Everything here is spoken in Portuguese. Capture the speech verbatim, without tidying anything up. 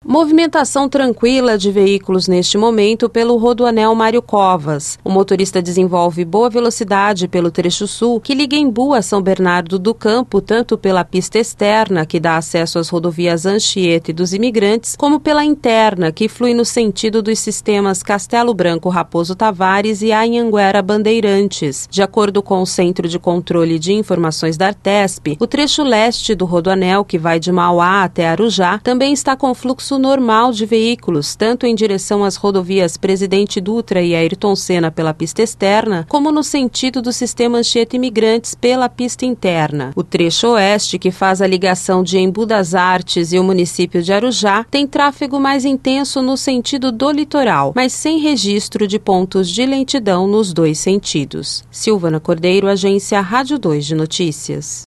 Movimentação tranquila de veículos neste momento pelo Rodoanel Mário Covas. O motorista desenvolve boa velocidade pelo trecho sul, que liga Embu a São Bernardo do Campo, tanto pela pista externa, que dá acesso às rodovias Anchieta e dos Imigrantes, como pela interna, que flui no sentido dos sistemas Castelo Branco Raposo Tavares e Anhanguera Bandeirantes. De acordo com o Centro de Controle de Informações da Artesp, o trecho leste do Rodoanel, que vai de Mauá até Arujá, também está com fluxo normal de veículos, tanto em direção às rodovias Presidente Dutra e Ayrton Senna pela pista externa, como no sentido do sistema Anchieta Imigrantes pela pista interna. O trecho oeste, que faz a ligação de Embu das Artes e o município de Arujá, tem tráfego mais intenso no sentido do litoral, mas sem registro de pontos de lentidão nos dois sentidos. Silvana Cordeiro, Agência Rádio dois de Notícias.